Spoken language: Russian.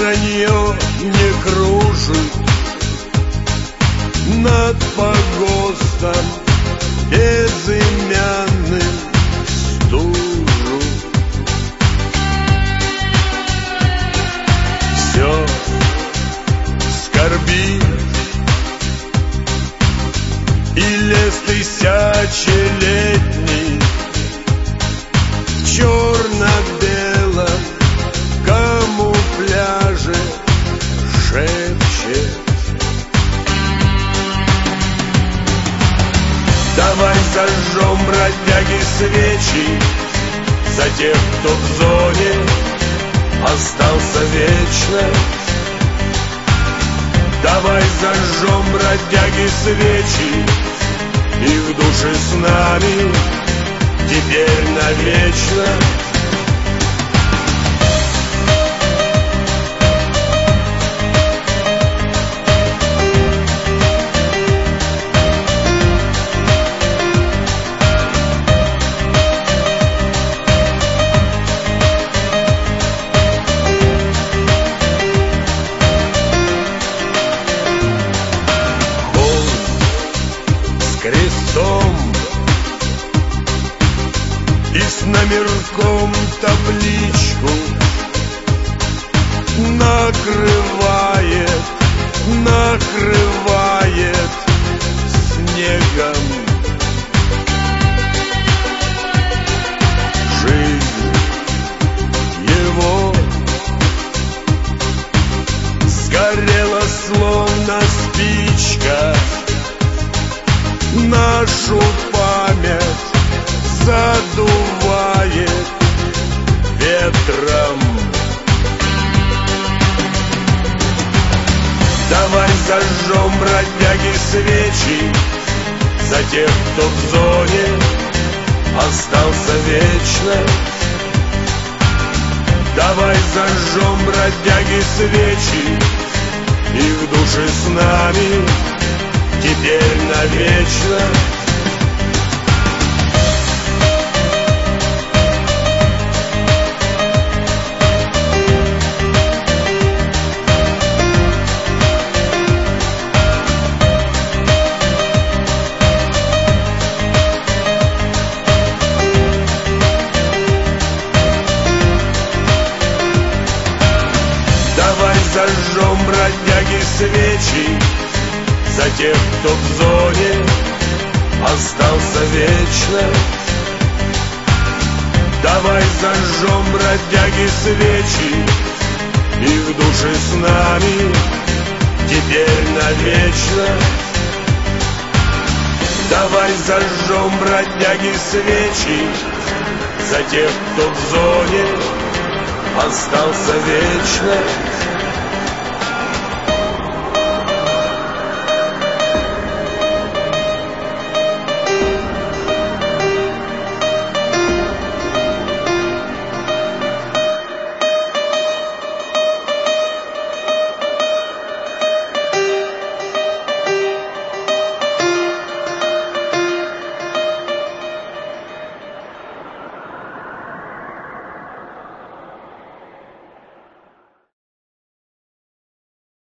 вранье не кружит над погостом безымянным стужу. Все скорбит, и лес тысячелетний в черно-белом камуфляже шепчет: давай зажжем, бродяги, свечи за тех, кто в зоне остался вечно. Давай зажжем, бродяги, свечи, их души с нами теперь навечно. Крестом и с номерком табличку накрывает снегом. Жизнь его сгорела словно спичка, нашу память задувает ветром. Давай зажжем, бродяги, свечи за тех, кто в зоне остался вечно. Давай зажжем, бродяги, свечи, их души с нами теперь навечно. Давай зажжем, бродяги, свечи за тех, кто в зоне остался вечно. Давай зажжем, бродяги, свечи, их души с нами теперь навечно. Давай зажжем, бродяги, свечи за тех, кто в зоне остался вечно.